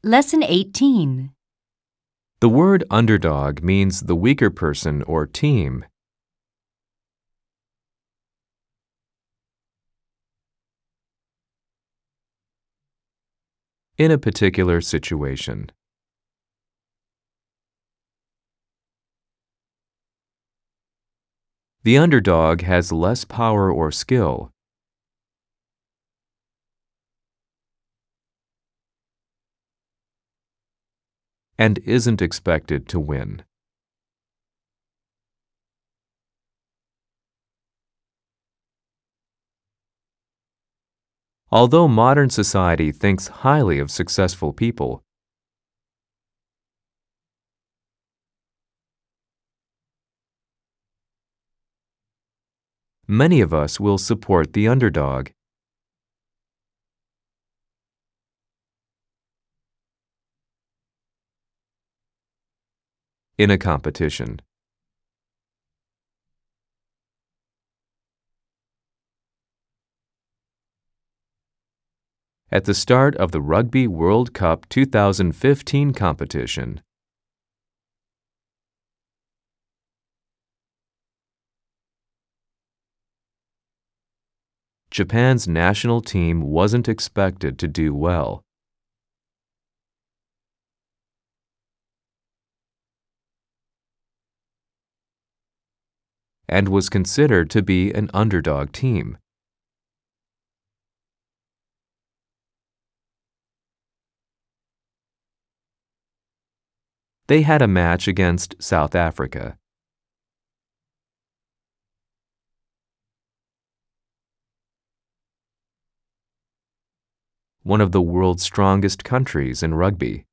Lesson 18. The word underdog means the weaker person or team. In a particular situation. The underdog has less power or skill. And isn't expected to win. Although modern society thinks highly of successful people, many of us will support the underdog. In a competition. At the start of the Rugby World Cup 2015 competition, Japan's national team wasn't expected to do well. And was considered to be an underdog team. They had a match against South Africa. One of the world's strongest countries in rugby.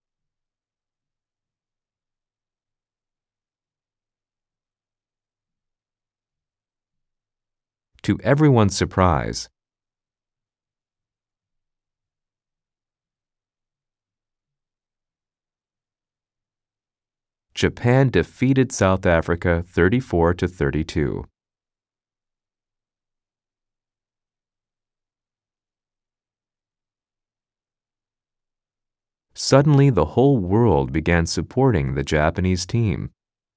To everyone's surprise, Japan defeated South Africa 34-32. Suddenly, the whole world began supporting the Japanese team.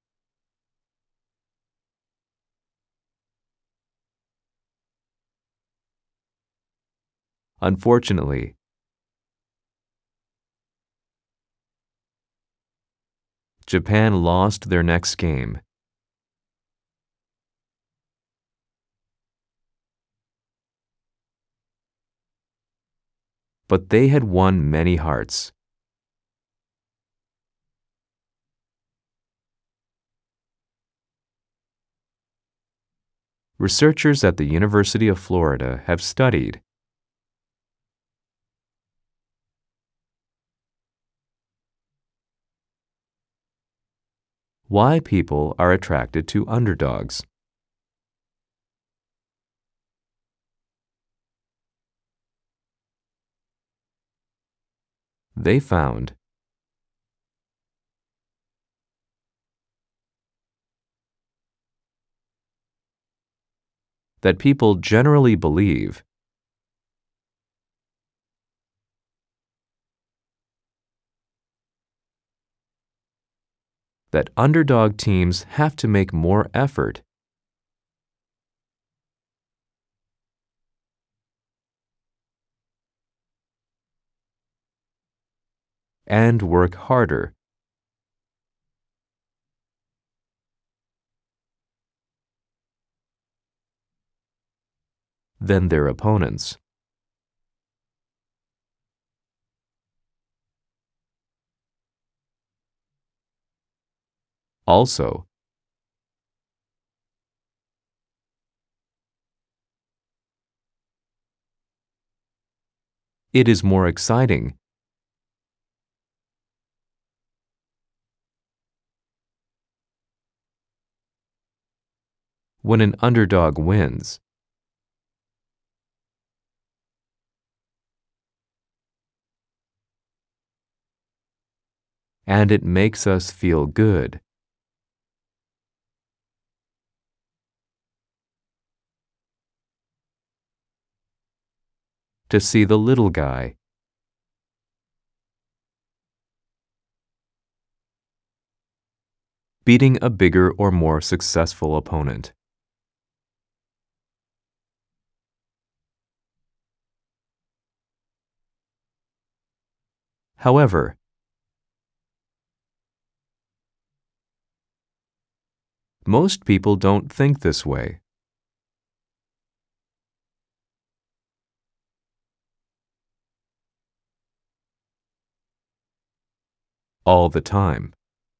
Unfortunately, Japan lost their next game. But they had won many hearts. Researchers at the University of Florida have studied why people are attracted to underdogs. They found that people generally believe that underdog teams have to make more effort and work harder than their opponents. Also, it is more exciting when an underdog wins. And it makes us feel good. To see the little guy beating a bigger or more successful opponent. However, most people don't think this way. All the time.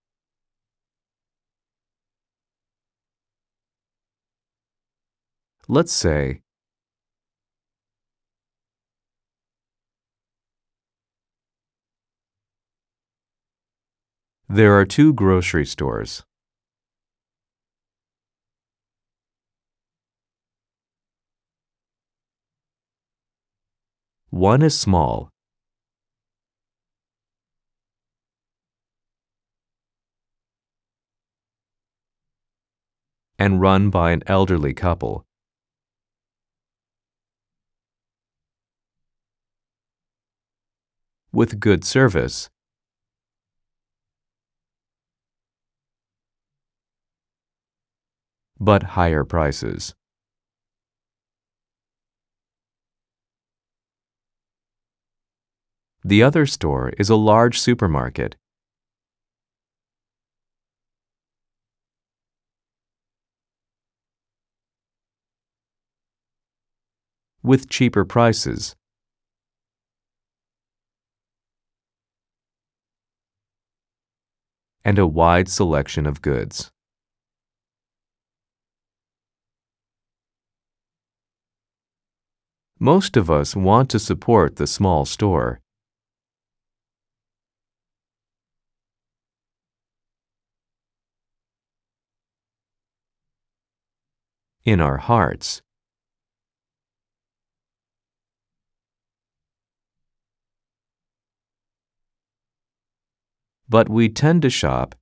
Let's say, there are two grocery stores. One is small and run by an elderly couple. With good service, but higher prices. The other store is a large supermarket. With cheaper prices. And a wide selection of goods. Most of us want to support the small store. In our hearts. But we tend to shop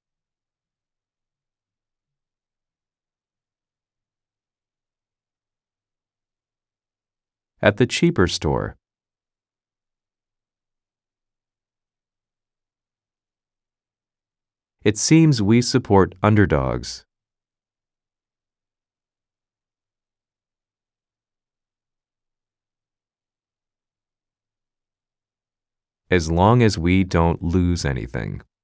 at the cheaper store. It seems we support underdogs. As long as we don't lose anything.